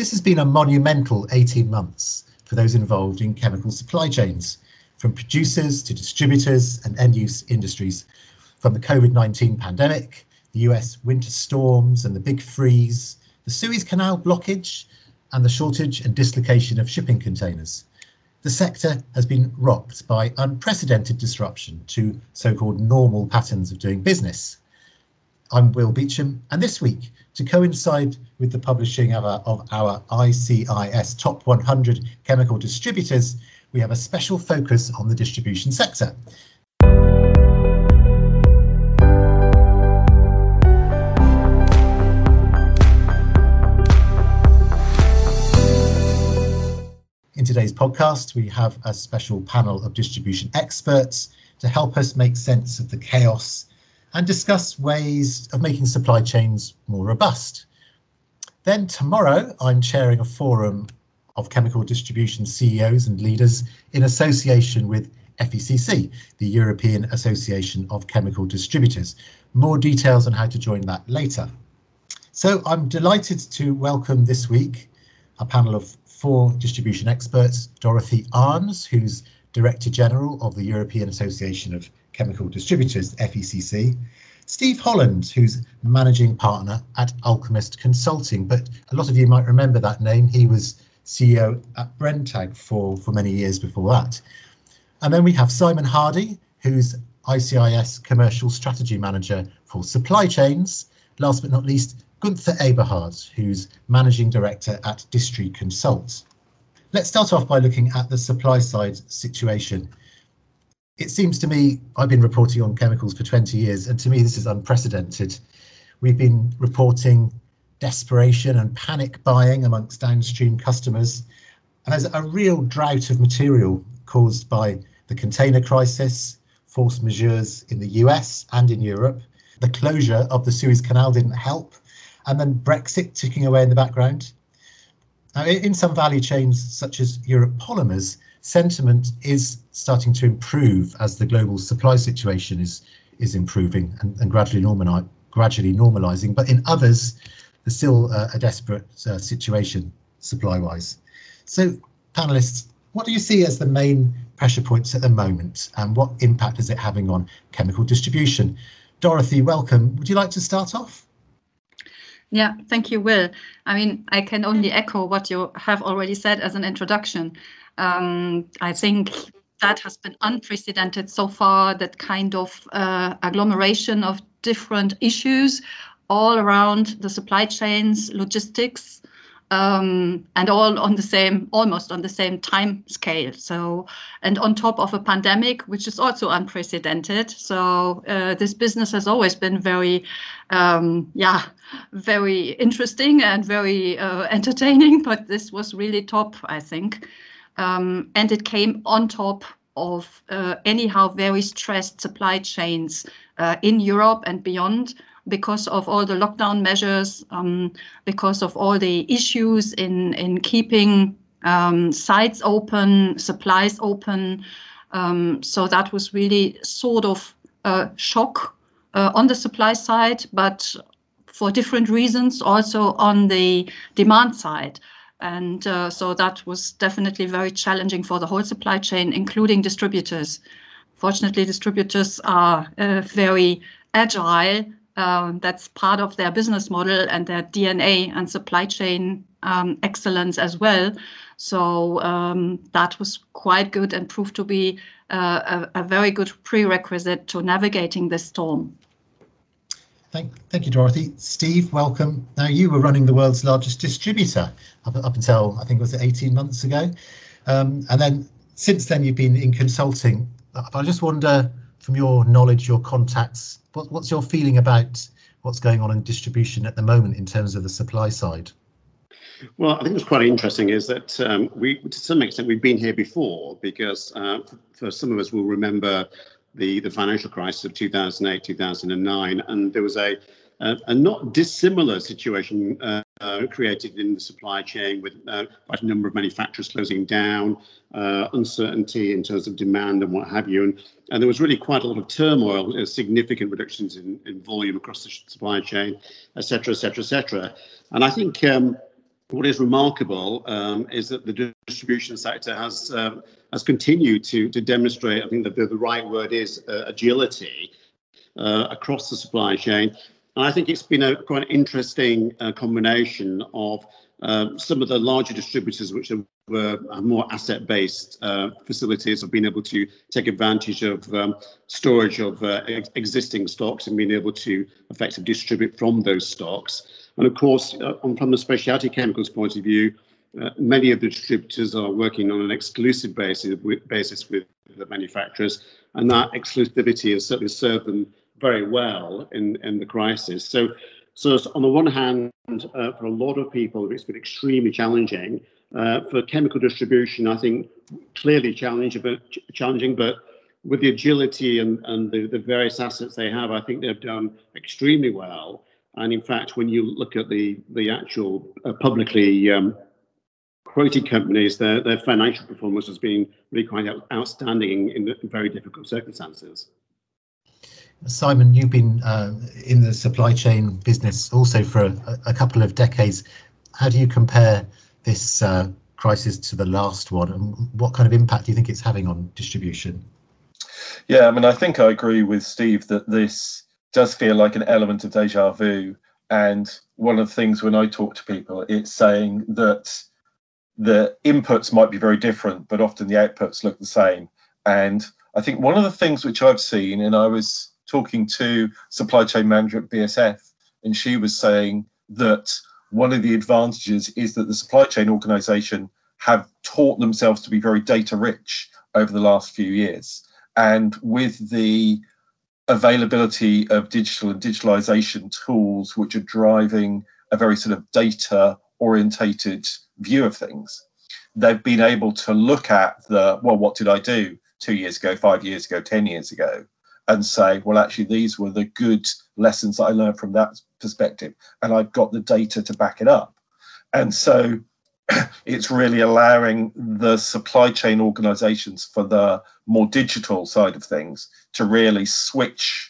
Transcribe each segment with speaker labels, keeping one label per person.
Speaker 1: This has been a monumental 18 months for those involved in chemical supply chains, from producers to distributors and end-use industries, from the COVID-19 pandemic, the US winter storms and the big freeze, the Suez Canal blockage, and the shortage and dislocation of shipping containers. The sector has been rocked by unprecedented disruption to so-called normal patterns of doing business. I'm Will Beecham, and this week, to coincide with the publishing of our ICIS Top 100 Chemical Distributors, we have a special focus on the distribution sector. In today's podcast, we have a special panel of distribution experts to help us make sense of the chaos and discuss ways of making supply chains more robust. Then tomorrow, I'm chairing a forum of chemical distribution CEOs and leaders in association with FECC, the European Association of Chemical Distributors. More details on how to join that later. So I'm delighted to welcome this week a panel of 4 distribution experts: Dorothy Arns, who's Director General of the European Association of Chemical Distributors, FECC; Steve Holland, who's Managing Partner at Alchemist Consulting, but a lot of you might remember that name. He was CEO at Brenntag for many years before that. And then we have Simon Hardy, who's ICIS Commercial Strategy Manager for Supply Chains. Last but not least, Gunther Eberhard, who's Managing Director at Distri Consult. Let's start off by looking at the supply side situation. It seems to me, I've been reporting on chemicals for 20 years, and to me this is unprecedented. We've been reporting desperation and panic buying amongst downstream customers, and there's a real drought of material caused by the container crisis, force majeures in the US and in Europe. The closure of the Suez Canal didn't help, and then Brexit ticking away in the background. Now, in some value chains, such as Europe polymers, sentiment is starting to improve as the global supply situation is improving and gradually normalizing. But in others, there's still a desperate situation supply-wise. So, panelists, what do you see as the main pressure points at the moment, and what impact is it having on chemical distribution? Dorothy, welcome. Would you like to start off?
Speaker 2: Yeah, thank you, Will. I mean, I can only echo what you have already said as an introduction. I think that has been unprecedented so far, that kind of agglomeration of different issues all around the supply chains, logistics, and all on the same, almost on the same time scale. So, and on top of a pandemic, which is also unprecedented. So this business has always been very, very interesting and very entertaining, but this was really top, I think. And it came on top of anyhow very stressed supply chains in Europe and beyond, because of all the lockdown measures, because of all the issues in keeping sites open, supplies open. So that was really sort of a shock on the supply side, but for different reasons also on the demand side. And so that was definitely very challenging for the whole supply chain, including distributors. Fortunately, distributors are very agile. That's part of their business model and their DNA and supply chain excellence as well. So that was quite good and proved to be a very good prerequisite to navigating this storm.
Speaker 1: Thank you, Dorothy. Steve, welcome. Now, you were running the world's largest distributor up until, I think, was it 18 months ago? And then since then, you've been in consulting. I just wonder, from your knowledge, your contacts, what's your feeling about what's going on in distribution at the moment in terms of the supply side?
Speaker 3: Well, I think what's quite interesting is that to some extent, we've been here before, because for some of us will remember the financial crisis of 2008, 2009, and there was a not dissimilar situation created in the supply chain with quite a number of manufacturers closing down, uncertainty in terms of demand and what have you. And there was really quite a lot of turmoil, significant reductions in volume across the supply chain, et cetera, et cetera, et cetera. And I think what is remarkable is that the distribution sector has continued to demonstrate, I think that the right word is agility across the supply chain. And I think it's been quite an interesting combination of some of the larger distributors, which were more asset-based facilities, have been able to take advantage of storage of existing stocks and being able to effectively distribute from those stocks. And of course, from the specialty chemicals point of view, many of the distributors are working on an exclusive basis with the manufacturers, and that exclusivity has certainly served them very well in the crisis. So on the one hand, for a lot of people, it's been extremely challenging. For chemical distribution, I think clearly challenging, but with the agility and the various assets they have, I think they've done extremely well. And in fact, when you look at the actual publicly quoted companies, their financial performance has been really quite outstanding in very difficult circumstances.
Speaker 1: Simon, you've been in the supply chain business also for a couple of decades. How do you compare this crisis to the last one, and what kind of impact do you think it's having on distribution?
Speaker 4: Yeah, I mean, I think I agree with Steve that this does feel like an element of deja vu. And one of the things when I talk to people, it's saying that the inputs might be very different, but often the outputs look the same. And I think one of the things which I've seen, and I was talking to supply chain manager at BASF, and she was saying that one of the advantages is that the supply chain organization have taught themselves to be very data rich over the last few years. And with the availability of digital and digitalization tools, which are driving a very sort of data orientated view of things, they've been able to look at what did I do 2 years ago, 5 years ago, 10 years ago, and say, well, actually, these were the good lessons that I learned from that perspective. And I've got the data to back it up. And so it's really allowing the supply chain organizations for the more digital side of things to really switch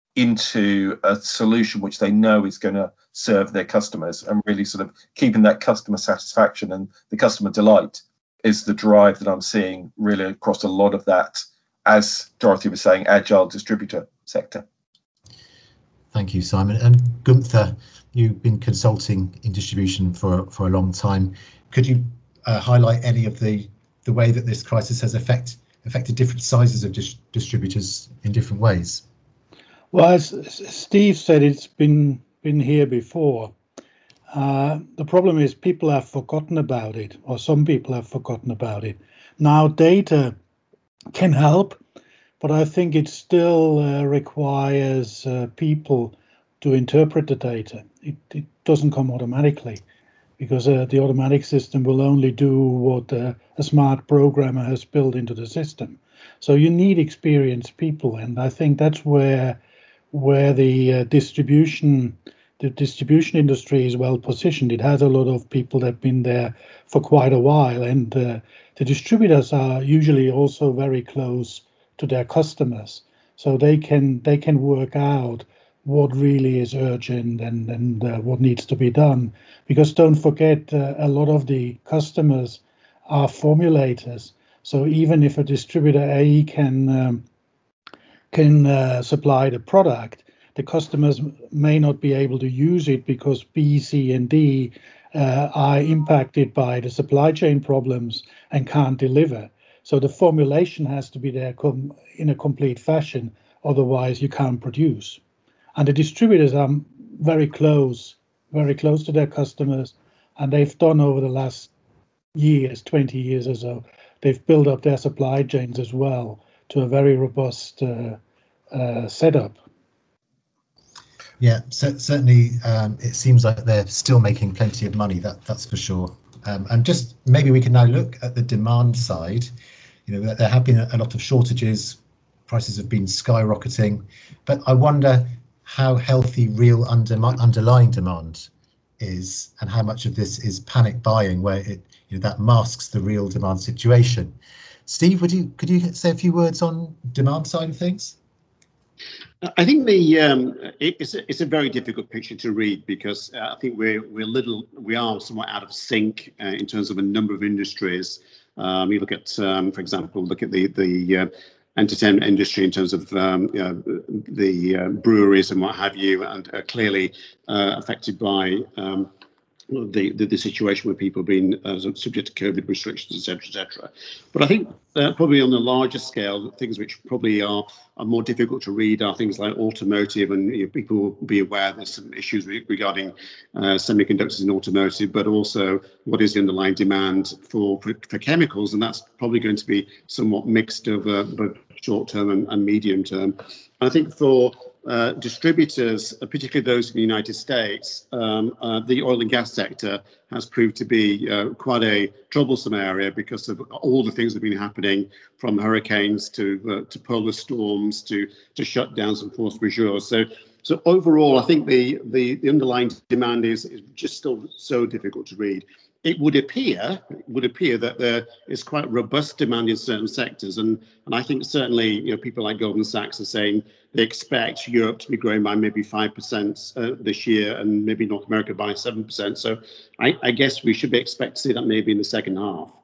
Speaker 4: into a solution which they know is going to serve their customers, and really sort of keeping that customer satisfaction and the customer delight is the drive that I'm seeing really across a lot of that, as Dorothy was saying, agile distributor sector.
Speaker 1: Thank you, Simon. And Gunther, you've been consulting in distribution for a long time. Could you highlight any of the way that this crisis has affected different sizes of distributors in different ways?
Speaker 5: Well, as Steve said, it's been here before. The problem is people have forgotten about it, or some people have forgotten about it. Now, data can help, but I think it still requires people to interpret the data. It doesn't come automatically, because the automatic system will only do what a smart programmer has built into the system. So you need experienced people, and I think that's where the distribution industry is well positioned. It has a lot of people that have been there for quite a while, and the distributors are usually also very close to their customers, so they can work out what really is urgent and what needs to be done. Because don't forget, a lot of the customers are formulators. So even if a distributor A can supply the product, the customers may not be able to use it because B, C, and D are impacted by the supply chain problems and can't deliver. So the formulation has to be there in a complete fashion, otherwise you can't produce. And the distributors are very close to their customers, and they've done over the last years, 20 years or so, they've built up their supply chains as well to a very robust setup.
Speaker 1: Yeah, so certainly it seems like they're still making plenty of money, that's for sure. And just maybe we can now look at the demand side. You know, there have been a lot of shortages, prices have been skyrocketing, but I wonder how healthy real underlying demand is, and how much of this is panic buying, where that masks the real demand situation. Steve, could you say a few words on demand side of things?
Speaker 3: I think it's a very difficult picture to read because I think we are somewhat out of sync in terms of a number of industries. You look at, for example, the entertainment industry in terms of the breweries and what have you, and clearly affected by the situation where people have been subject to COVID restrictions, etc., etc. But I think probably on the larger scale, things which probably are more difficult to read are things like automotive, and people will be aware there's some issues regarding semiconductors in automotive, but also what is the underlying demand for chemicals, and that's probably going to be somewhat mixed over both short term and medium term. And I think for distributors, particularly those in the United States, the oil and gas sector has proved to be quite a troublesome area because of all the things that have been happening, from hurricanes to polar storms to shutdowns and force majeure. So overall, I think the underlying demand is just still so difficult to read. It would appear that there is quite robust demand in certain sectors, and I think certainly people like Goldman Sachs are saying they expect Europe to be growing by maybe 5% this year, and maybe North America by 7%. So I guess we should be expect to see that maybe in the second half.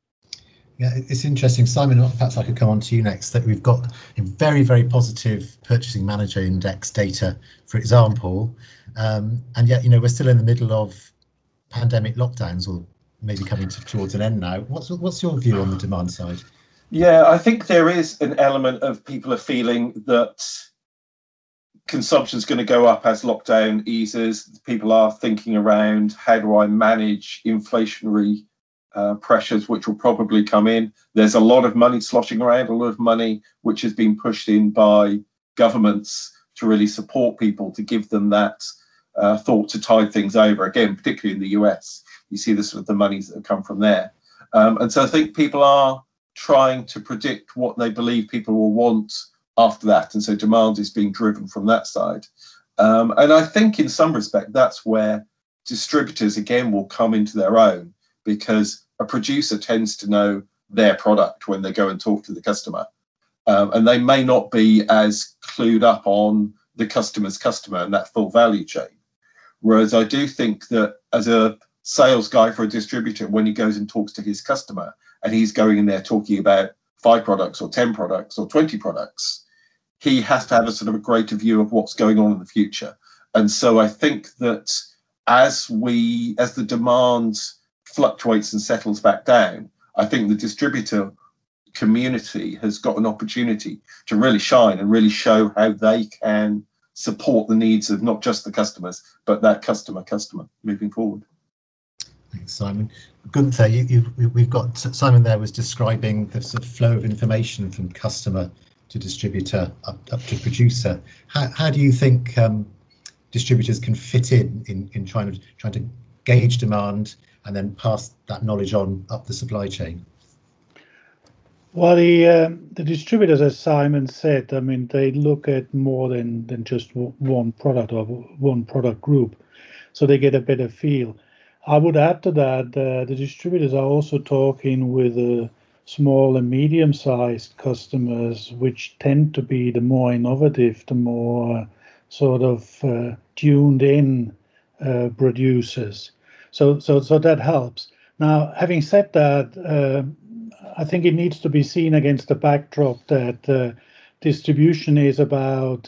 Speaker 1: Yeah, it's interesting, Simon. Perhaps I could come on to you next. That we've got a very, very positive Purchasing Manager Index data, for example, and yet we're still in the middle of pandemic lockdowns, or maybe coming towards an end now. What's your view on the demand side?
Speaker 4: Yeah, I think there is an element of people are feeling that consumption is going to go up as lockdown eases. People are thinking around, how do I manage inflationary pressures which will probably come in. There's a lot of money sloshing around, a lot of money which has been pushed in by governments to really support people, to give them that thought to tide things over. Again, particularly in the US, you see this with the monies that have come from there. And so I think people are trying to predict what they believe people will want after that. And so demand is being driven from that side. And I think in some respect, that's where distributors, again, will come into their own, because a producer tends to know their product when they go and talk to the customer. And they may not be as clued up on the customer's customer and that full value chain. Whereas I do think that as a sales guy for a distributor, when he goes and talks to his customer and he's going in there talking about 5 products or 10 products or 20 products, he has to have a sort of a greater view of what's going on in the future. And so I think that as the demand fluctuates and settles back down, I think the distributor community has got an opportunity to really shine and really show how they can support the needs of not just the customers, but that customer moving forward.
Speaker 1: Thanks, Simon. Gunther, we've got Simon there was describing the sort of flow of information from customer to distributor up to producer. How do you think distributors can fit in trying to gauge demand and then pass that knowledge on up the supply chain?
Speaker 5: Well, the distributors, as Simon said, I mean, they look at more than just one product or one product group, so they get a better feel. I would add to that, the distributors are also talking with small and medium-sized customers, which tend to be the more innovative, the more sort of tuned in producers. So that helps. Now, having said that, I think it needs to be seen against the backdrop that distribution is about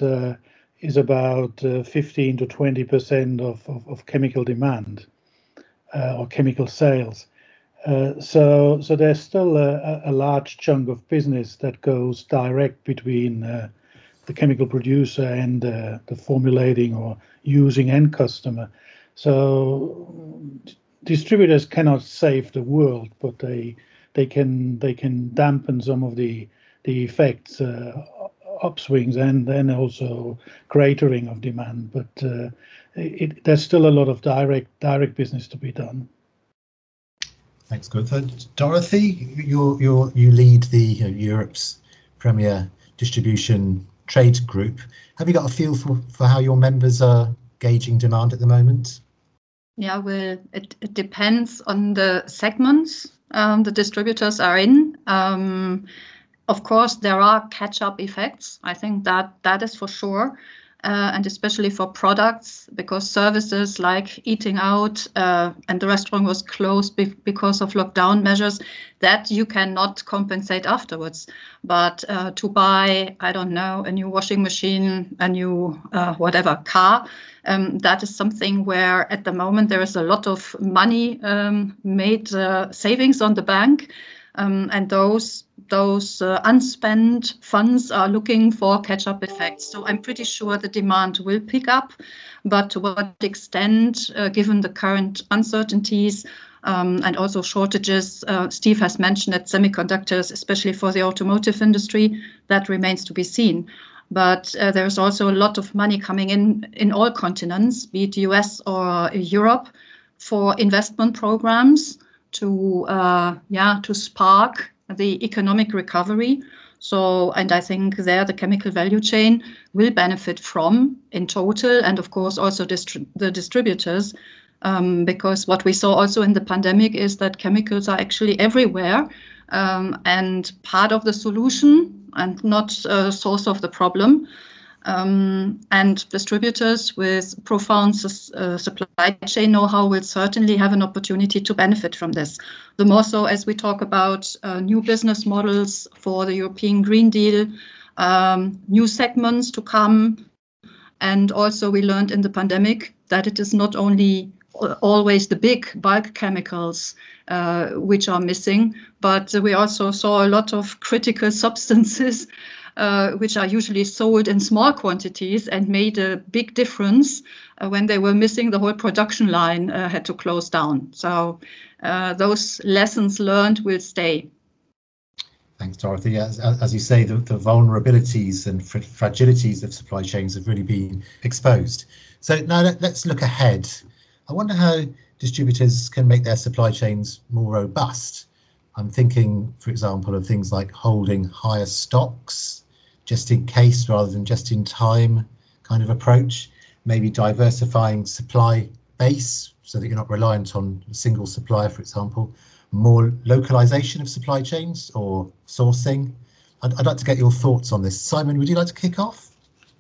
Speaker 5: 15 to 20% of chemical demand or chemical sales. So there's still a large chunk of business that goes direct between the chemical producer and the formulating or using end customer. So distributors cannot save the world, but they can dampen some of the effects, upswings, and then also cratering of demand. But there's still a lot of direct business to be done.
Speaker 1: Thanks, Gunther. Dorothy, you lead the Europe's premier distribution trade group. Have you got a feel for how your members are gauging demand at the moment?
Speaker 2: Yeah, well, it depends on the segments the distributors are in. Of course, there are catch-up effects. I think that is for sure. And especially for products, because services like eating out and the restaurant was closed because of lockdown measures, that you cannot compensate afterwards. But to buy, I don't know, a new washing machine, a new whatever car, that is something where at the moment there is a lot of money made savings on the bank. And those unspent funds are looking for catch-up effects. So I'm pretty sure the demand will pick up, but to what extent, given the current uncertainties and also shortages, Steve has mentioned that semiconductors, especially for the automotive industry, that remains to be seen. But there's also a lot of money coming in all continents, be it US or Europe, for investment programs to spark the economic recovery. So, and I think there the chemical value chain will benefit from in total, and of course also the distributors, because what we saw also in the pandemic is that chemicals are actually everywhere, and part of the solution and not a source of the problem. And distributors with profound supply chain know-how will certainly have an opportunity to benefit from this. The more so as we talk about new business models for the European Green Deal, new segments to come. And also we learned in the pandemic that it is not only always the big bulk chemicals which are missing, but we also saw a lot of critical substances which are usually sold in small quantities and made a big difference. When they were missing, the whole production line had to close down. So those lessons learned will stay.
Speaker 1: Thanks, Dorothy. As you say, the vulnerabilities and fragilities of supply chains have really been exposed. So now let's look ahead. I wonder how distributors can make their supply chains more robust. I'm thinking, for example, of things like holding higher stocks, just in case rather than just in time kind of approach, maybe diversifying supply base so that you're not reliant on a single supplier, for example, more localization of supply chains or sourcing. I'd like to get your thoughts on this. Simon, would you like to kick off?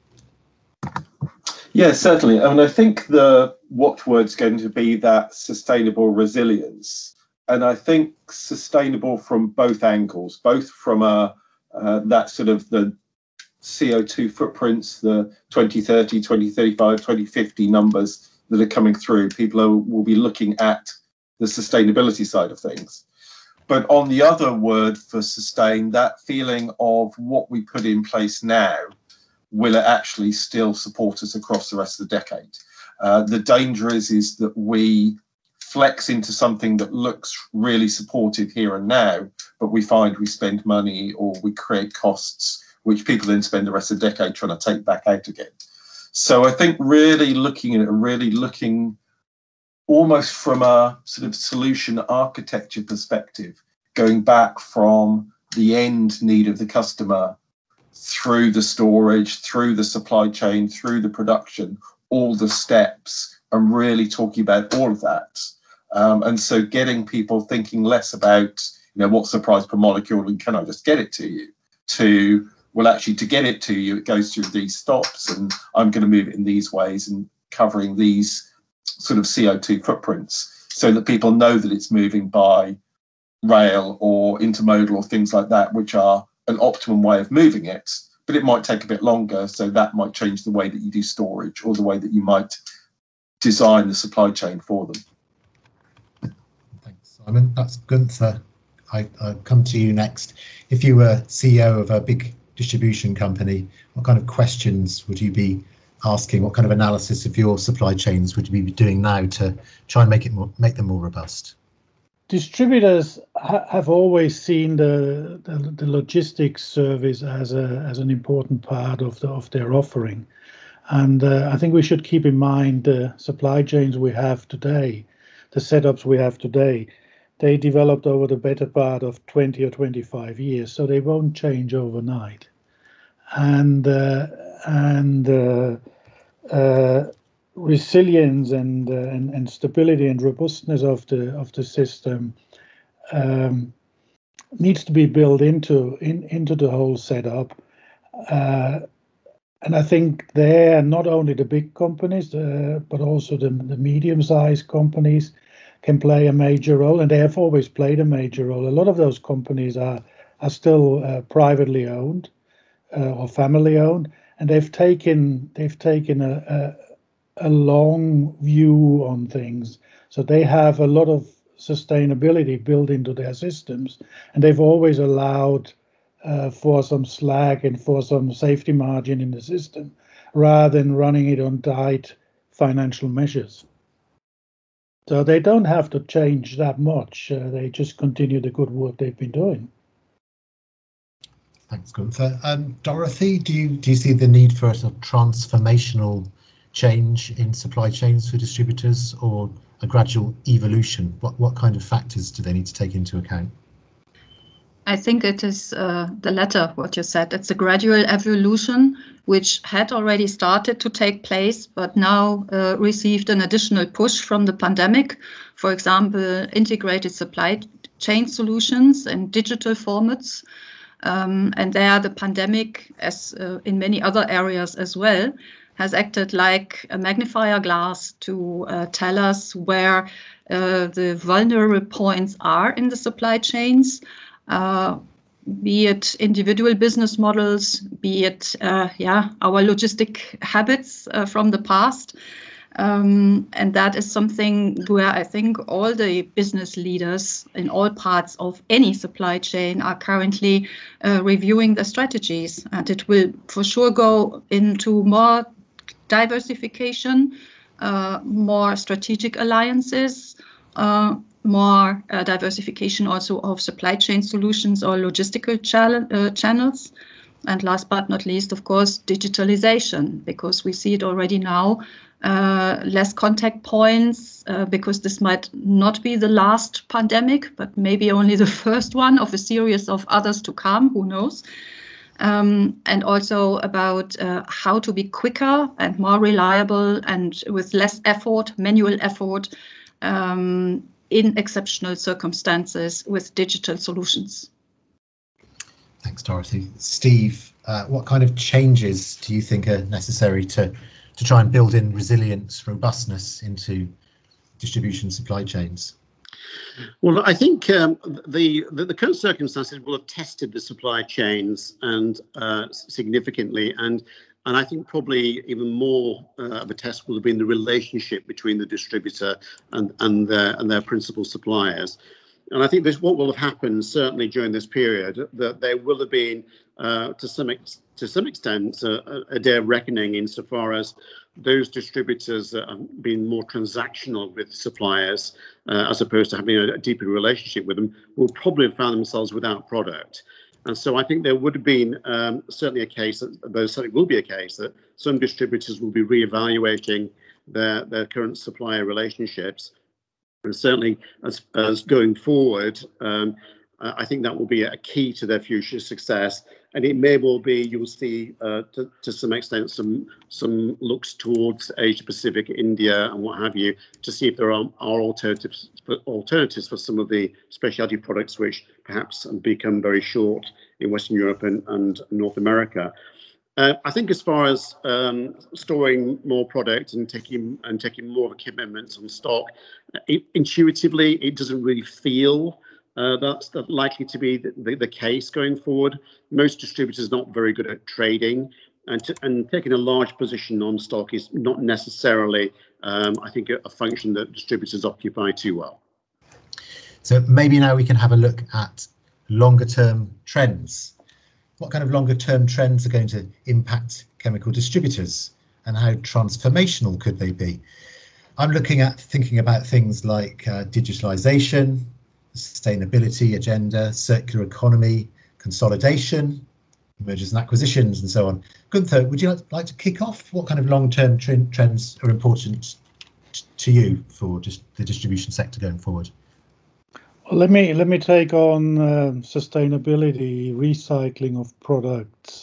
Speaker 4: Yeah, certainly. I mean, I think the watchword's going to be that sustainable resilience. And I think sustainable from both angles, both from that sort of the CO2 footprints, the 2030, 2035, 2050 numbers that are coming through. People will be looking at the sustainability side of things. But on the other word for sustain, that feeling of what we put in place now, will it actually still support us across the rest of the decade? The danger is that we flex into something that looks really supportive here and now, but we find we spend money or we create costs which people then spend the rest of the decade trying to take back out again. So I think really looking almost from a sort of solution architecture perspective, going back from the end need of the customer through the storage, through the supply chain, through the production, all the steps, and really talking about all of that. And so getting people thinking less about, what's the price per molecule and can I just get it to you, to, well, actually, to get it to you, it goes through these stops and I'm going to move it in these ways and covering these sort of CO2 footprints so that people know that it's moving by rail or intermodal or things like that, which are an optimum way of moving it, but it might take a bit longer. So that might change the way that you do storage or the way that you might design the supply chain for them.
Speaker 1: Thanks, Simon. That's Gunther. I'll come to you next. If you were CEO of a big distribution company, what kind of questions would you be asking? What kind of analysis of your supply chains would you be doing now to try and make them more robust?
Speaker 5: Distributors have always seen the logistics service as an important part of their offering, and I think we should keep in mind the supply chains we have today, the setups we have today. They developed over the better part of 20 or 25 years, so they won't change overnight. And resilience and stability and robustness of the system needs to be built into the whole setup. And I think there, not only the big companies, but also the medium-sized companies can play a major role, and they have always played a major role. A lot of those companies are still privately owned or family owned, and they've taken a long view on things. So they have a lot of sustainability built into their systems, and they've always allowed for some slack and for some safety margin in the system, rather than running it on tight financial measures. So they don't have to change that much. They just continue the good work they've been doing.
Speaker 1: Thanks, Gunther. Dorothy, do you see the need for a sort of transformational change in supply chains for distributors, or a gradual evolution? What kind of factors do they need to take into account?
Speaker 2: I think it is the latter, what you said. It's a gradual evolution which had already started to take place, but now received an additional push from the pandemic. For example, integrated supply chain solutions and digital formats. And there the pandemic, as in many other areas as well, has acted like a magnifier glass to tell us where the vulnerable points are in the supply chains. Be it individual business models, be it our logistic habits from the past. And that is something where I think all the business leaders in all parts of any supply chain are currently reviewing the strategies. And it will for sure go into more diversification, more strategic alliances, more diversification also of supply chain solutions or logistical channels. And last but not least, of course, digitalization, because we see it already now, less contact points, because this might not be the last pandemic, but maybe only the first one of a series of others to come, who knows. And also about how to be quicker and more reliable and with less effort, manual effort, in exceptional circumstances with digital solutions.
Speaker 1: Thanks, Dorothy. Steve, what kind of changes do you think are necessary to try and build in resilience, robustness into distribution supply chains?
Speaker 3: Well, I think the current circumstances will have tested the supply chains and significantly, and I think probably even more of a test will have been the relationship between the distributor and their principal suppliers. And I think what will have happened certainly during this period, that there will have been to some extent a day of reckoning insofar as those distributors that have been more transactional with suppliers as opposed to having a deeper relationship with them will probably have found themselves without product. And so I think there would have been certainly a case, there certainly will be a case that some distributors will be reevaluating their current supplier relationships. And certainly as going forward, I think that will be a key to their future success. And it may well be you'll see to some extent some looks towards Asia Pacific, India, and what have you, to see if there are alternatives for some of the specialty products which perhaps become very short in Western Europe and North America. I think as far as storing more product and taking more of a commitment on stock, intuitively it doesn't really feel that's likely to be the case going forward. Most distributors are not very good at trading, and taking a large position on stock is not necessarily, I think, a function that distributors occupy too well.
Speaker 1: So maybe now we can have a look at longer term trends. What kind of longer term trends are going to impact chemical distributors, and how transformational could they be? I'm thinking about things like digitalization, sustainability agenda, circular economy, consolidation, mergers and acquisitions, and so on. Gunther, would you like to kick off? What kind of long-term trends are important to you for just the distribution sector going forward?
Speaker 5: Well, let me take on sustainability, recycling of products,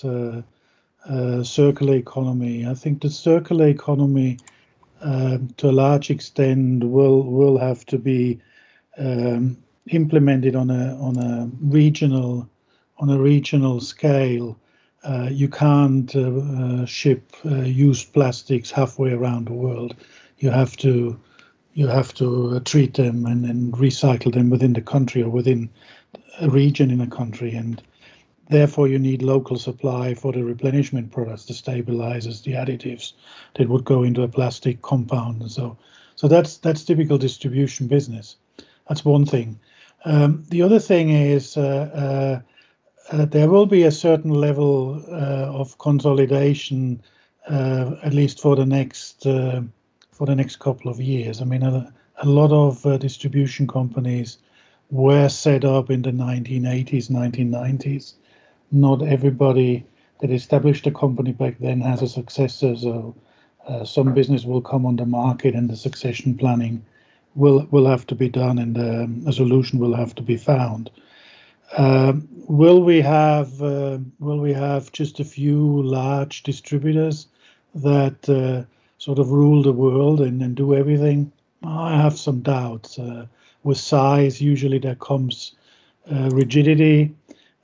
Speaker 5: circular economy. I think the circular economy, to a large extent, will have to be implemented on a regional scale. You can't ship used plastics halfway around the world. You have to treat them and recycle them within the country or within a region in a country, and therefore you need local supply for the replenishment products, the stabilizers, the additives that would go into a plastic compound. And so that's typical distribution business. That's one thing. The other thing is there will be a certain level of consolidation, at least for the next couple of years. I mean, a lot of distribution companies were set up in the 1980s, 1990s. Not everybody that established a company back then has a successor, so some business will come on the market, and the succession planning will have to be done, and a solution will have to be found. Will we have just a few large distributors that sort of rule the world and do everything? I have some doubts. With size, usually there comes rigidity.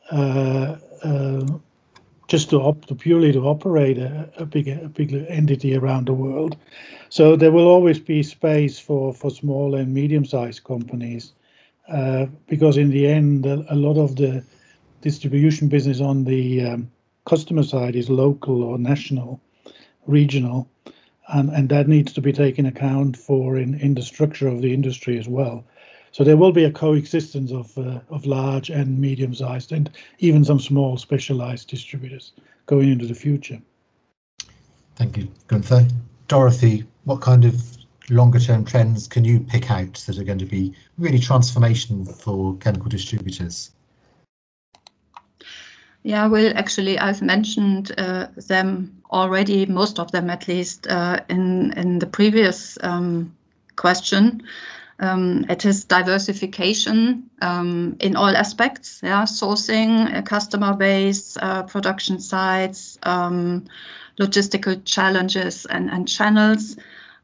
Speaker 5: Just purely to operate a big entity around the world. So there will always be space for small and medium-sized companies, because in the end, a lot of the distribution business on the customer side is local or national, regional, and that needs to be taken account for in the structure of the industry as well. So there will be a coexistence of large and medium-sized, and even some small specialized distributors going into the future.
Speaker 1: Thank you, Gunther. Dorothy, what kind of longer-term trends can you pick out that are going to be really transformational for chemical distributors?
Speaker 2: Yeah, well, actually, I've mentioned them already, most of them at least, in the previous question. It is diversification in all aspects, yeah, sourcing, customer base, production sites, logistical challenges and channels.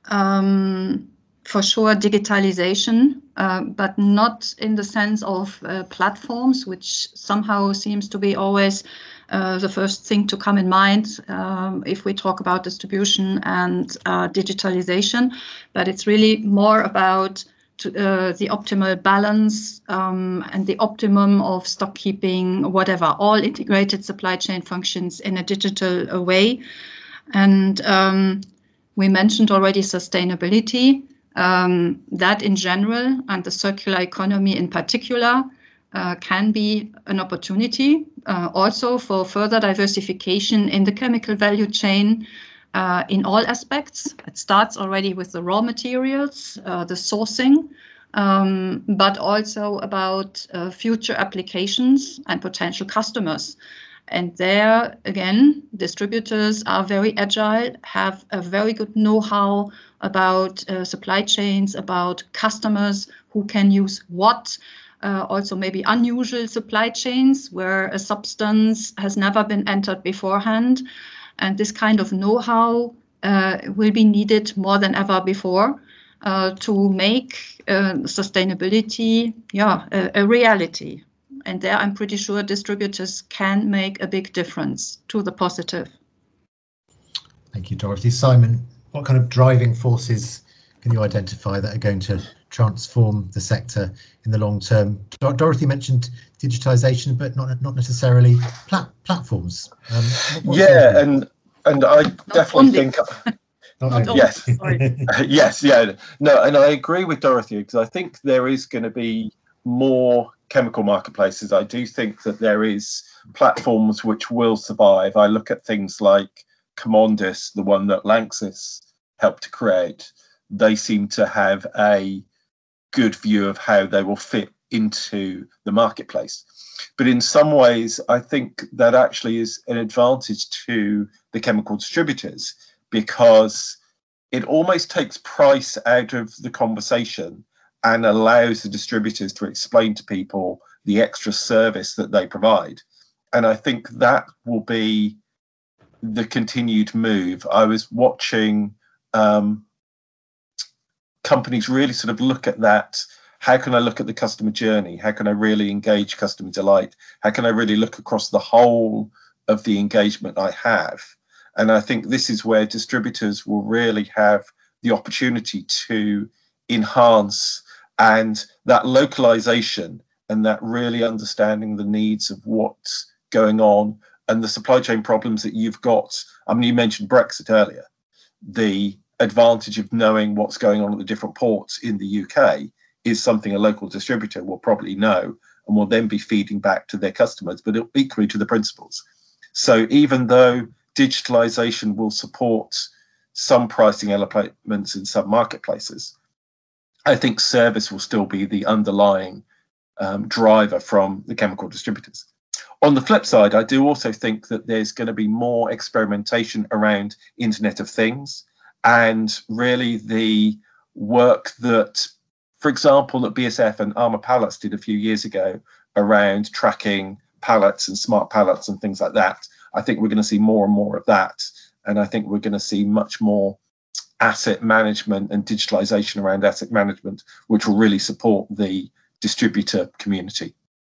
Speaker 2: For sure, digitalization, but not in the sense of platforms, which somehow seems to be always the first thing to come in mind if we talk about distribution and digitalization. But it's really more about the optimal balance and the optimum of stock keeping, whatever, all integrated supply chain functions in a digital way. And we mentioned already sustainability, that in general, and the circular economy in particular, can be an opportunity also for further diversification in the chemical value chain. In all aspects. It starts already with the raw materials, the sourcing, but also about future applications and potential customers. And there, again, distributors are very agile, have a very good know-how about supply chains, about customers who can use what, also maybe unusual supply chains where a substance has never been entered beforehand. And this kind of know-how will be needed more than ever before to make sustainability, a reality. And there, I'm pretty sure distributors can make a big difference to the positive.
Speaker 1: Thank you, Dorothy. Simon, what kind of driving forces can you identify that are going to transform the sector in the long term? Dorothy mentioned digitization, but not necessarily platforms.
Speaker 4: Yeah, and I definitely think. Yes, yes, yeah, no, and I agree with Dorothy, because I think there is going to be more chemical marketplaces. I do think that there is platforms which will survive. I look at things like Commondis, the one that Lanxess helped to create. They seem to have a good view of how they will fit into the marketplace. But in some ways, I think that actually is an advantage to the chemical distributors, because it almost takes price out of the conversation and allows the distributors to explain to people the extra service that they provide. And I think that will be the continued move. I was watching companies really sort of look at that how can I look at the customer journey? How can I really engage customer delight? How can I really look across the whole of the engagement I have? And I think this is where distributors will really have the opportunity to enhance, and that localization and that really understanding the needs of what's going on and the supply chain problems that you've got. I mean, you mentioned Brexit earlier. The advantage of knowing what's going on at the different ports in the UK is something a local distributor will probably know and will then be feeding back to their customers, but equally to the principals. So even though digitalization will support some pricing elements in some marketplaces, I think service will still be the underlying driver from the chemical distributors. On the flip side, I do also think that there's going to be more experimentation around Internet of Things, and really the work that, for example, that BASF and Armour Pallets did a few years ago around tracking pallets and smart pallets and things like that. I think we're going to see more and more of that. And I think we're going to see much more asset management and digitalization around asset management, which will really support the distributor community.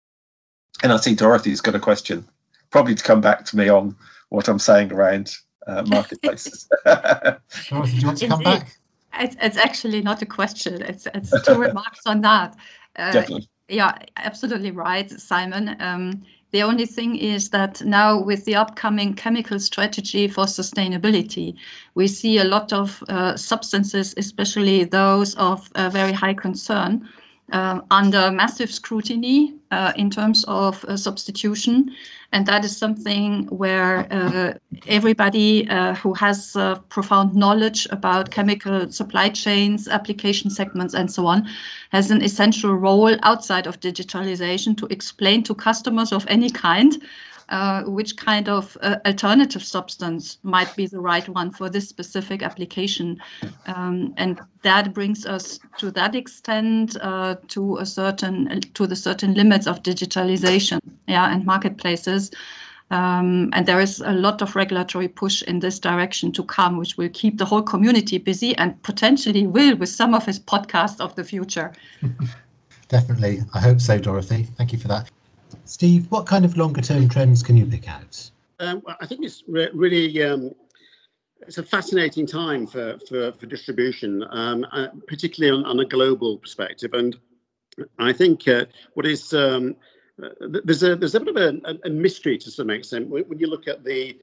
Speaker 4: And I see Dorothy's got a question, probably to come back to me on what I'm saying around marketplaces.
Speaker 1: Dorothy, do you want to come back?
Speaker 2: It's actually not a question. It's two remarks on that.
Speaker 4: Definitely.
Speaker 2: Yeah, absolutely right, Simon. The only thing is that now with the upcoming chemical strategy for sustainability, we see a lot of substances, especially those of very high concern, under massive scrutiny in terms of substitution. And that is something where everybody who has profound knowledge about chemical supply chains, application segments, and so on, has an essential role outside of digitalization to explain to customers of any kind which kind of alternative substance might be the right one for this specific application. And that brings us to that extent to the certain limits of digitalization, and marketplaces. And there is a lot of regulatory push in this direction to come, which will keep the whole community busy and potentially will with some of his podcasts of the future.
Speaker 1: Definitely. I hope so, Dorothy. Thank you for that. Steve, what kind of longer term trends can you pick out?
Speaker 3: I think it's really it's a fascinating time for distribution, particularly on a global perspective. And I think what is there's a bit of a mystery to some extent when you look at the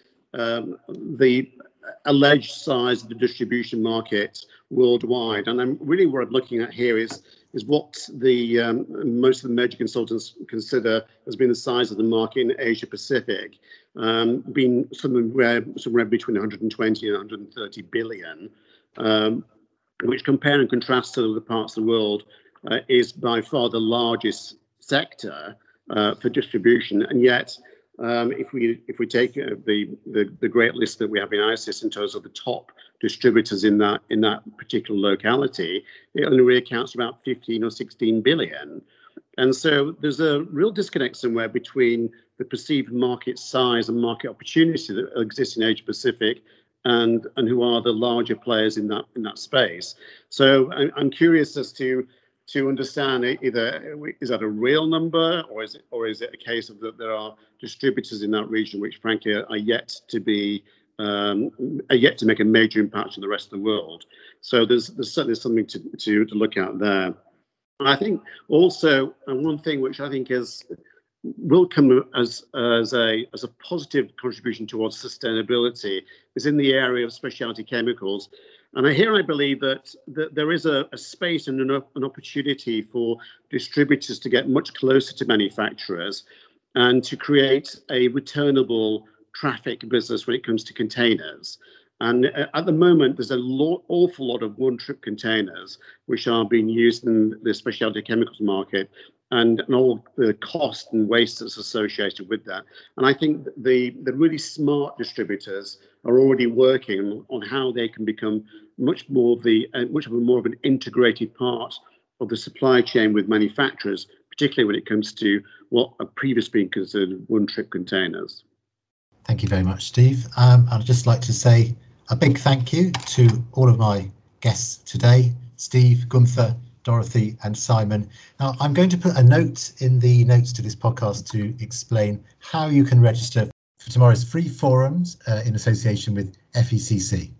Speaker 3: alleged size of the distribution market worldwide. And what I'm looking at here is what the most of the major consultants consider as being the size of the market in Asia Pacific, being somewhere between 120 and 130 billion, which, compare and contrast to other parts of the world, is by far the largest sector for distribution. And yet, if we take the great list that we have in ICIS in terms of the top distributors in that particular locality, it only really accounts for about 15 or 16 billion. And so there's a real disconnect somewhere between the perceived market size and market opportunity that exists in Asia Pacific and who are the larger players in that space. So I'm curious as to understand, either is that a real number, or is it a case of that there are distributors in that region which frankly are yet to make a major impact on the rest of the world. So there's certainly something to look at there. I think also, and one thing which I think will come as a positive contribution towards sustainability is in the area of specialty chemicals. And here I believe that there is a space and an opportunity for distributors to get much closer to manufacturers and to create a returnable traffic business when it comes to containers. And at the moment, there's an awful lot of one-trip containers which are being used in the specialty chemicals market, and all the cost and waste that's associated with that. And I think the really smart distributors are already working on how they can become much more of an integrated part of the supply chain with manufacturers, particularly when it comes to what are previously been considered one-trip containers.
Speaker 1: Thank you very much, Steve. I'd just like to say a big thank you to all of my guests today, Steve, Gunther, Dorothy and Simon. Now, I'm going to put a note in the notes to this podcast to explain how you can register for tomorrow's free forums in association with FECC.